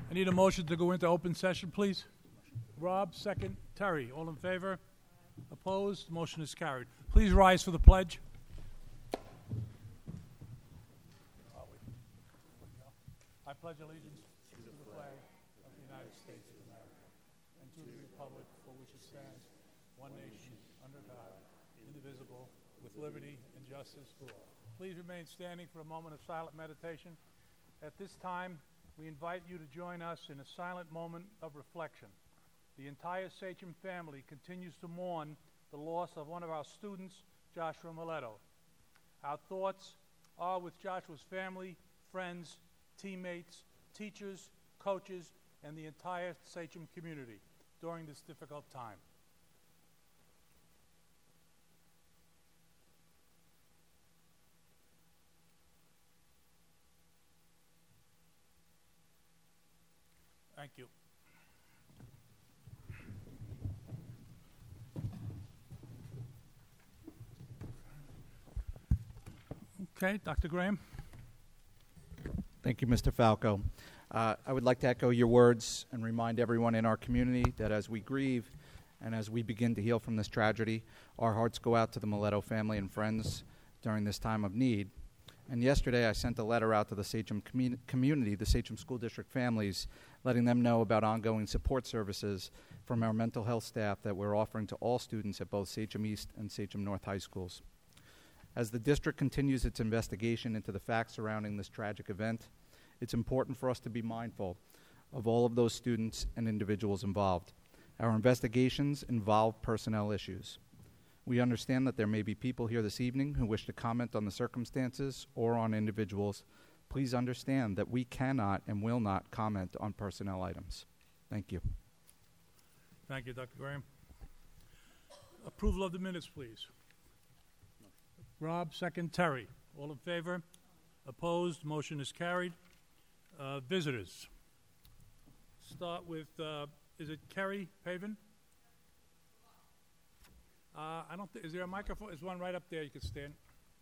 I need a motion to go into open session, please. Rob, second. Terry, all in favor? Opposed? Motion is carried. Please rise for the pledge. I pledge allegiance to the flag of the United States of America and to the republic for which it stands, one nation, under God, indivisible, with liberty and justice for all. Please remain standing for a moment of silent meditation. At this time, we invite you to join us in a silent moment of reflection. The entire Sachem family continues to mourn the loss of one of our students, Joshua Mileto. Our thoughts are with Joshua's family, friends, teammates, teachers, coaches, and the entire Sachem community during this difficult time. Thank you. Okay, Dr. Graham. Thank you, Mr. Falco. I would like to echo your words and remind everyone in our community that as we grieve and as we begin to heal from this tragedy, our hearts go out to the Mileto family and friends during this time of need. And yesterday I sent a letter out to the Sachem community, the Sachem School District families, letting them know about ongoing support services from our mental health staff that we're offering to all students at both Sachem East and Sachem North High Schools. As the district continues its investigation into the facts surrounding this tragic event, it's important for us to be mindful of all of those students and individuals involved. Our investigations involve personnel issues. We understand that there may be people here this evening who wish to comment on the circumstances or on individuals. Please understand that we cannot and will not comment on personnel items. Thank you. Thank you, Dr. Graham. Approval of the minutes, please. Rob, second. Terry, all in favor? Opposed? Motion is carried. Visitors. Start with, is it Kerry Paven? I don't think, is there a microphone? There's one right up there you can stand.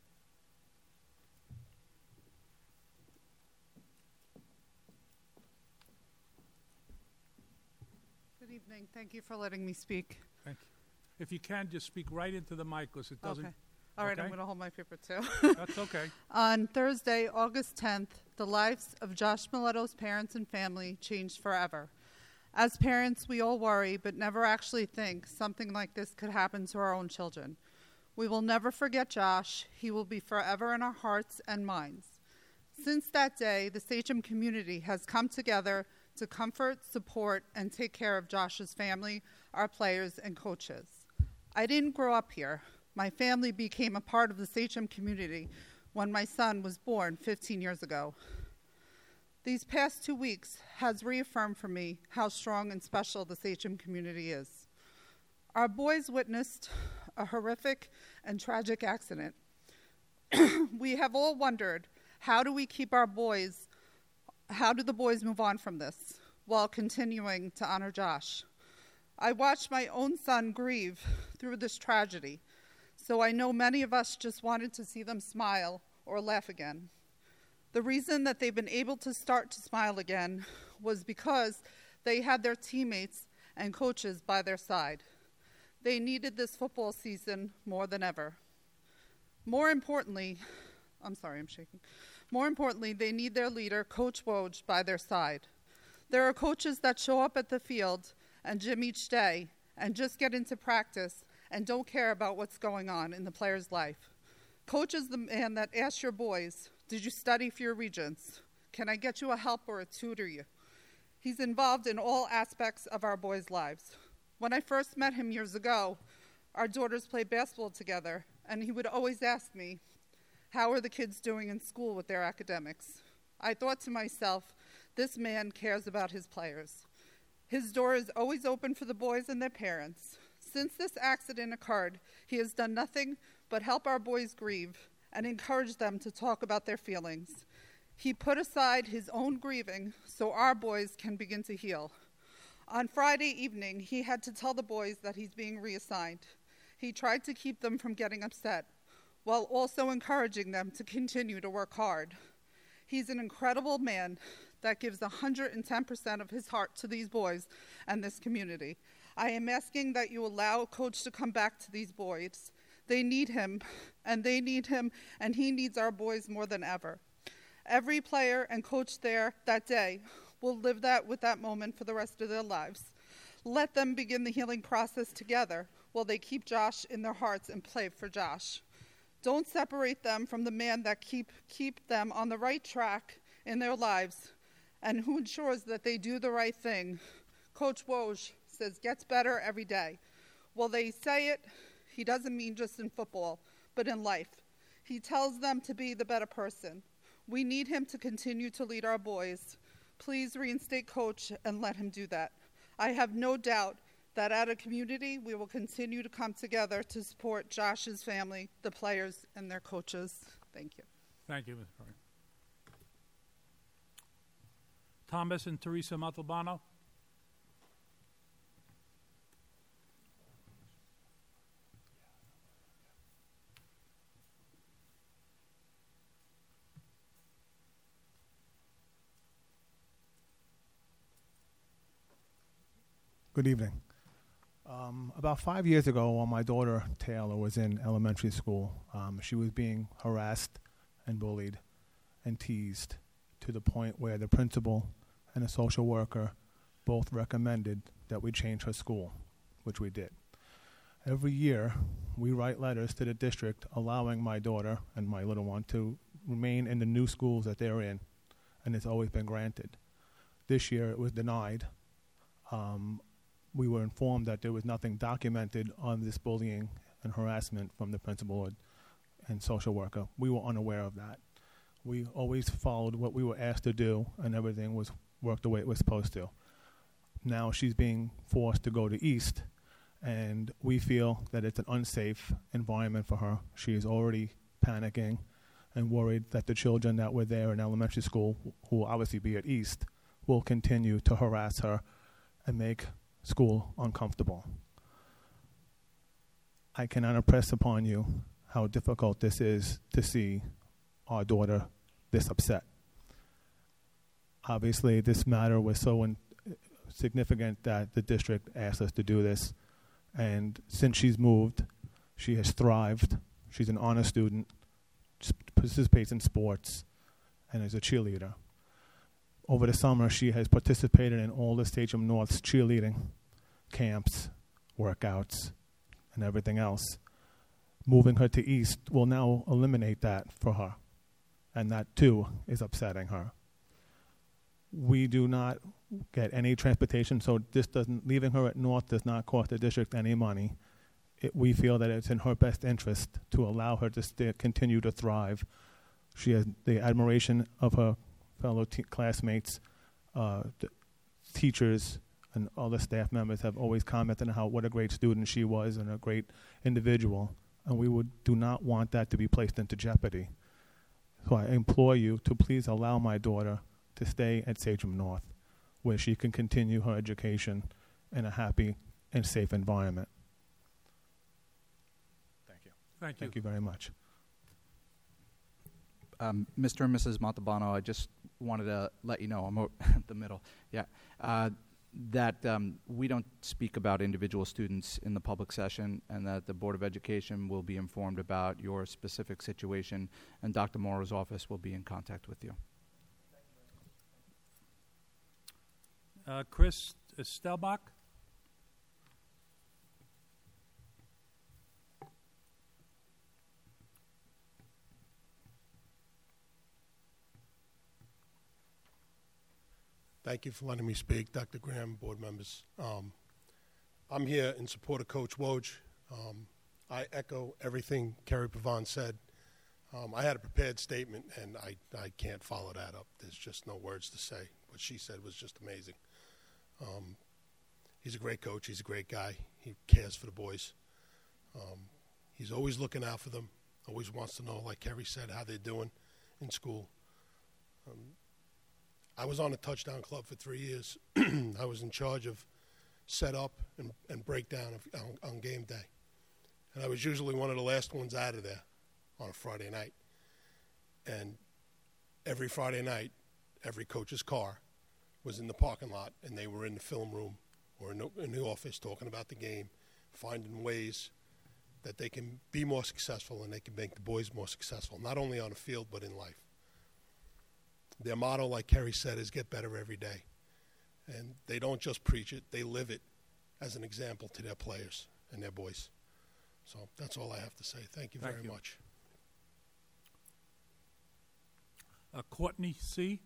Good evening. Thank you for letting me speak. Thank you. If you can, just speak right into the mic because it doesn't. Okay. All right, okay? I'm going to hold my paper too. That's okay. On Thursday, August 10th, the lives of Josh Mileto's parents and family changed forever. As parents, we all worry, but never actually think something like this could happen to our own children. We will never forget Josh. He will be forever in our hearts and minds. Since that day, the Sachem community has come together to comfort, support, and take care of Josh's family, our players, and coaches. I didn't grow up here. My family became a part of the Sachem community when my son was born 15 years ago. These past 2 weeks has reaffirmed for me how strong and special the Sachem community is. Our boys witnessed a horrific and tragic accident. We have all wondered, how do the boys move on from this while continuing to honor Josh? I watched my own son grieve through this tragedy, so I know many of us just wanted to see them smile or laugh again. The reason that they've been able to start to smile again was because they had their teammates and coaches by their side. They needed this football season more than ever. More importantly, they need their leader, Coach Woj, by their side. There are coaches that show up at the field and gym each day and just get into practice and don't care about what's going on in the player's life. Coach is the man that asks your boys, did you study for your regents? Can I get you a help or a tutor you? He's involved in all aspects of our boys' lives. When I first met him years ago, our daughters played basketball together, and he would always ask me, how are the kids doing in school with their academics? I thought to myself, this man cares about his players. His door is always open for the boys and their parents. Since this accident occurred, he has done nothing but help our boys grieve and encourage them to talk about their feelings. He put aside his own grieving so our boys can begin to heal. On Friday evening, he had to tell the boys that he's being reassigned. He tried to keep them from getting upset, while also encouraging them to continue to work hard. He's an incredible man that gives 110% of his heart to these boys and this community. I am asking that you allow Coach to come back to these boys. They need him, and he needs our boys more than ever. Every player and coach there that day will live with that moment for the rest of their lives. Let them begin the healing process together while they keep Josh in their hearts and play for Josh. Don't separate them from the man that keep them on the right track in their lives and who ensures that they do the right thing. Coach Woj says gets better every day. Well, they say it, he doesn't mean just in football, but in life. He tells them to be the better person. We need him to continue to lead our boys. Please reinstate Coach and let him do that. I have no doubt that at a community, we will continue to come together to support Josh's family, the players, and their coaches. Thank you. Thank you, Ms. Curry. Thomas and Teresa Montalbano. Good evening. About 5 years ago, when my daughter Taylor was in elementary school, she was being harassed and bullied and teased to the point where the principal and a social worker both recommended that we change her school, which we did. Every year, we write letters to the district allowing my daughter and my little one to remain in the new schools that they're in, and it's always been granted. This year, it was denied. We were informed that there was nothing documented on this bullying and harassment from the principal and social worker. We were unaware of that. We always followed what we were asked to do, and everything was worked the way it was supposed to. Now she's being forced to go to East, and we feel that it's an unsafe environment for her. She is already panicking and worried that the children that were there in elementary school, who will obviously be at East, will continue to harass her and make school uncomfortable. I cannot impress upon you how difficult this is to see our daughter this upset. Obviously, this matter was so significant that the district asked us to do this, and since she's moved, she has thrived. She's an honor student, participates in sports, and is a cheerleader. Over the summer, she has participated in all the Sachem North's cheerleading camps, workouts, and everything else. Moving her to East will now eliminate that for her, and that too is upsetting her. We do not get any transportation, so leaving her at North does not cost the district any money. We feel that it's in her best interest to allow her to continue to thrive. She has the admiration of her fellow classmates, teachers, and other staff members have always commented on what a great student she was and a great individual, and we do not want that to be placed into jeopardy. So I implore you to please allow my daughter to stay at Sachem North, where she can continue her education in a happy and safe environment. Thank you. Thank you. Thank you very much. Mr. and Mrs. Montalbano, I just wanted to let you know, I'm the middle, that we don't speak about individual students in the public session, and that the Board of Education will be informed about your specific situation, and Dr. Morrow's office will be in contact with you. Chris Stelbach. Thank you for letting me speak, Dr. Graham, board members. I'm here in support of Coach Woj. I echo everything Kerry Pavon said. I had a prepared statement, and I can't follow that up. There's just no words to say. What she said was just amazing. He's a great coach. He's a great guy. He cares for the boys. He's always looking out for them, always wants to know, like Kerry said, how they're doing in school. I was on a touchdown club for 3 years. I was in charge of setup and breakdown on game day. And I was usually one of the last ones out of there on a Friday night. And every Friday night, every coach's car was in the parking lot, and they were in the film room or in the office talking about the game, finding ways that they can be more successful and they can make the boys more successful, not only on the field but in life. Their motto, like Kerry said, is get better every day. And they don't just preach it, they live it as an example to their players and their boys. So that's all I have to say. Thank you very much. Courtney C.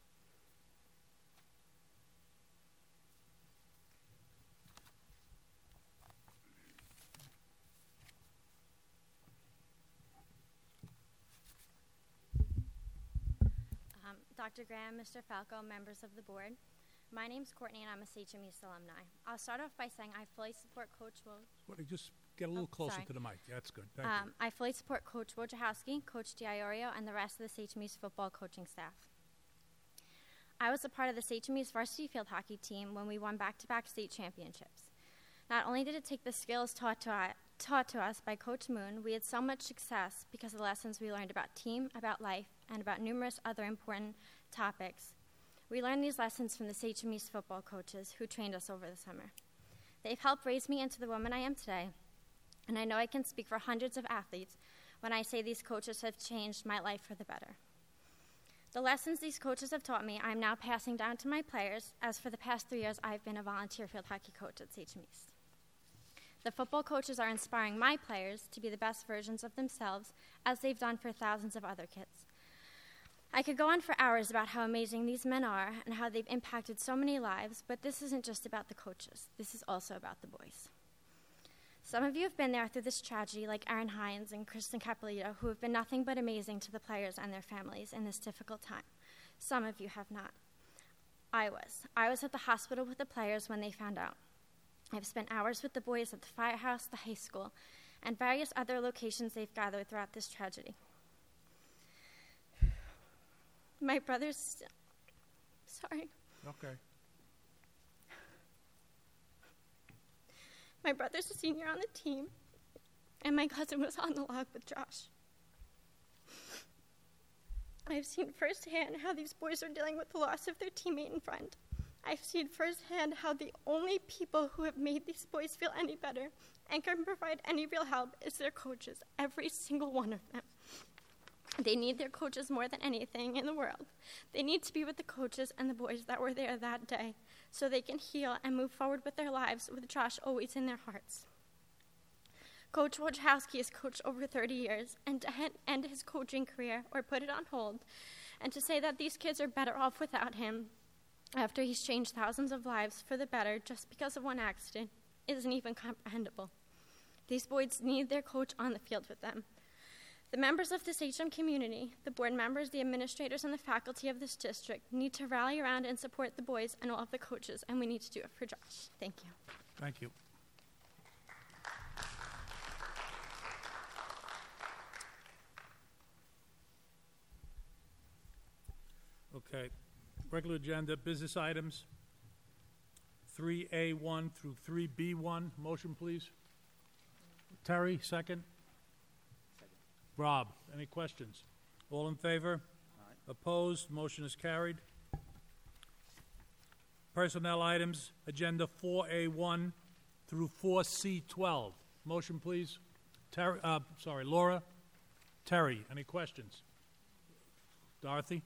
Dr. Graham, Mr. Falco, members of the board. My name's Courtney, and I'm a Sachem East alumni. I'll start off by saying I fully support Coach Woj. Just get a little closer to the mic. That's good. Thank you. I fully support Coach Wojciechowski, Coach D'Iorio, and the rest of the Sachem East football coaching staff. I was a part of the Sachem East varsity field hockey team when we won back-to-back state championships. Not only did it take the skills taught to us by Coach Moon, we had so much success because of the lessons we learned about team, about life, and about numerous other important topics. We learned these lessons from the Sachem East football coaches who trained us over the summer. They've helped raise me into the woman I am today, and I know I can speak for hundreds of athletes when I say these coaches have changed my life for the better. The lessons these coaches have taught me, I'm now passing down to my players, as for the past 3 years, I've been a volunteer field hockey coach at Sachem East. The football coaches are inspiring my players to be the best versions of themselves, as they've done for thousands of other kids. I could go on for hours about how amazing these men are and how they've impacted so many lives, but this isn't just about the coaches. This is also about the boys. Some of you have been there through this tragedy, like Aaron Hines and Kristen Capolito, who have been nothing but amazing to the players and their families in this difficult time. Some of you have not. I was at the hospital with the players when they found out. I've spent hours with the boys at the firehouse, the high school, and various other locations they've gathered throughout this tragedy. My brother's... Sorry. Okay. My brother's a senior on the team, and my cousin was on the log with Josh. I've seen firsthand how these boys are dealing with the loss of their teammate and friend. I've seen firsthand how the only people who have made these boys feel any better and can provide any real help is their coaches, every single one of them. They need their coaches more than anything in the world. They need to be with the coaches and the boys that were there that day so they can heal and move forward with their lives with Josh always in their hearts. Coach Wojciechowski has coached over 30 years, and to end his coaching career or put it on hold, and to say that these kids are better off without him after he's changed thousands of lives for the better just because of one accident isn't even comprehensible. These boys need their coach on the field with them. The members of the Sachem community, the board members, the administrators, and the faculty of this district need to rally around and support the boys and all of the coaches, and we need to do it for Josh. Thank you. Thank you. Okay. Regular agenda, business items, 3A1 through 3B1. Motion, please. Terry, second. Rob, any questions? All in favor? Aye. Opposed? Motion is carried. Personnel items, agenda 4A1 through 4C12. Motion, please. Laura. Terry, any questions? Dorothy?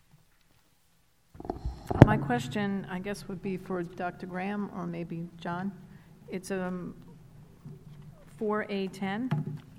My question, I guess, would be for Dr. Graham or maybe John. It's 4A10.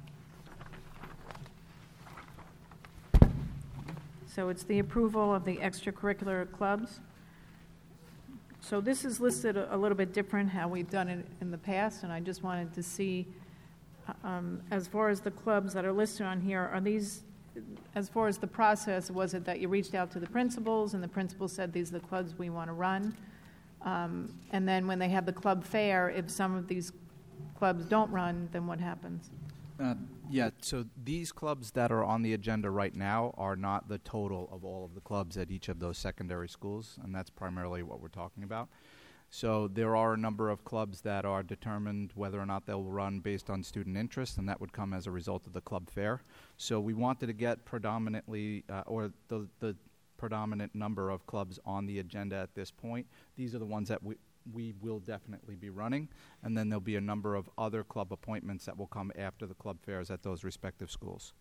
So it's the approval of the extracurricular clubs. So this is listed a little bit different how we've done it in the past, and I just wanted to see, as far as the clubs that are listed on here, are these, as far as the process, was it that you reached out to the principals and the principals said these are the clubs we want to run? And then when they have the club fair, if some of these clubs don't run, then what happens? Yeah, so these clubs that are on the agenda right now are not the total of all of the clubs at each of those secondary schools, and that's primarily what we're talking about. So there are a number of clubs that are determined whether or not they'll run based on student interest, and that would come as a result of the club fair. So we wanted to get predominantly, or the predominant number of clubs on the agenda at this point. These are the ones that we will definitely be running, and then there'll be a number of other club appointments that will come after the club fairs at those respective schools.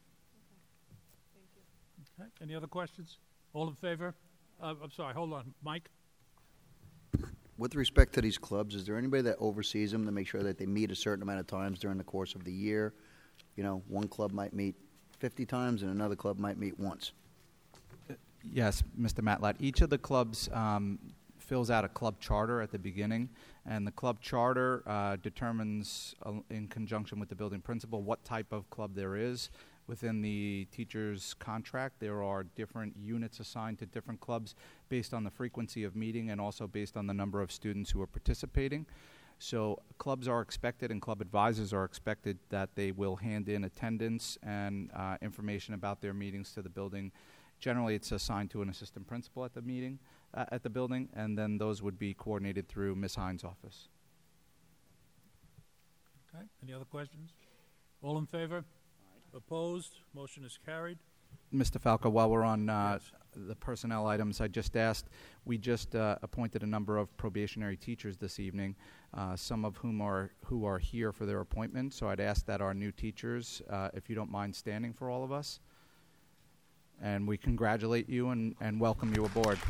Okay. Any other questions? All in favor? I'm sorry, hold on. Mike? With respect to these clubs, is there anybody that oversees them to make sure that they meet a certain amount of times during the course of the year? You know, one club might meet 50 times and another club might meet once. Yes, Mr. Matlatt. Each of the clubs fills out a club charter at the beginning, and the club charter determines, in conjunction with the building principal, what type of club there is. Within the teacher's contract, there are different units assigned to different clubs based on the frequency of meeting and also based on the number of students who are participating. So clubs are expected, and club advisors are expected, that they will hand in attendance and information about their meetings to the building. Generally, it's assigned to an assistant principal at the meeting, at the building, and then those would be coordinated through Ms. Hines' office. Okay. Any other questions? All in favor? Opposed? Motion is carried. Mr. Falco, while we're on Yes. the personnel items I just asked, we just appointed a number of probationary teachers this evening, some of whom who are here for their appointment. So I'd ask that our new teachers, if you don't mind standing for all of us, and we congratulate you and welcome you aboard.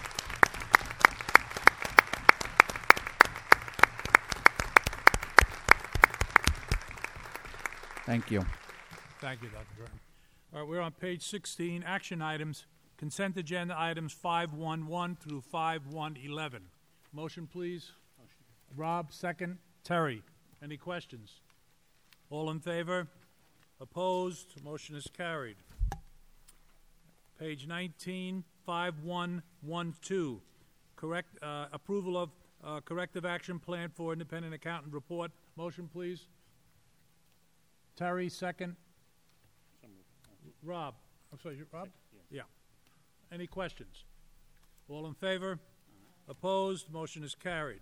Thank you. Thank you, Dr. Graham. All right, we're on page 16, action items, consent agenda items 511 through 5111. Motion, please. Motion. Rob, second. Terry, any questions? All in favor? Opposed? Motion is carried. Page 19, 5112, approval of corrective action plan for independent accountant report. Motion, please. Terry, second. Rob, I'm sorry, Rob? Yeah. Any questions? All in favor? Opposed? Motion is carried.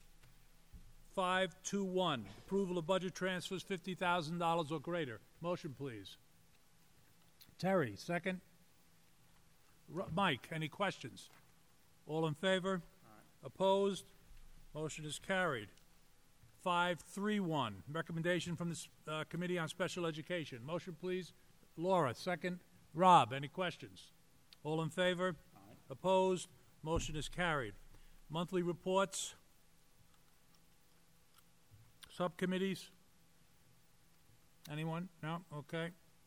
521, approval of budget transfers $50,000 or greater. Motion, please. Terry, second. Mike, any questions? All in favor? Opposed? Motion is carried. 531, recommendation from the Committee on Special Education. Motion, please. Laura, second. Rob, any questions? All in favor? Opposed? Motion is carried. Monthly reports. Subcommittees? Anyone? No? Okay.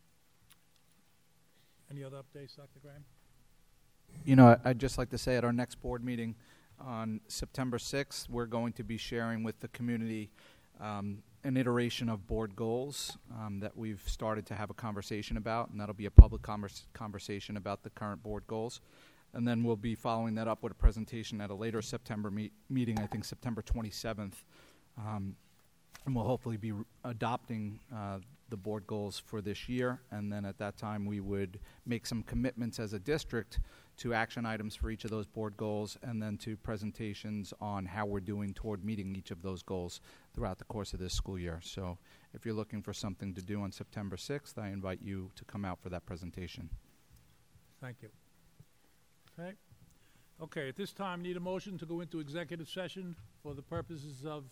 Any other updates, Dr. Graham? You know, I'd just like to say at our next board meeting on September 6th, we're going to be sharing with the community an iteration of board goals that we've started to have a conversation about, and that'll be a public conversation about the current board goals. And then we'll be following that up with a presentation at a later September meeting, I think September 27th. And we'll hopefully be adopting the board goals for this year, and then at that time we would make some commitments as a district to action items for each of those board goals, and then to presentations on how we're doing toward meeting each of those goals throughout the course of this school year. So if you're looking for something to do on September 6th, I invite you to come out for that presentation. Thank you. Okay. Okay, at this time, need a motion to go into executive session for the purposes of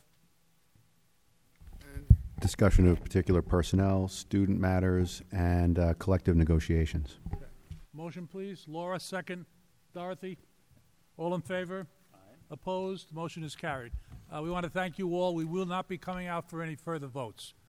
discussion of particular personnel, student matters, and collective negotiations. Okay. Motion, please. Laura, second. Dorothy? All in favor? Aye. Opposed? Motion is carried. We want to thank you all. We will not be coming out for any further votes.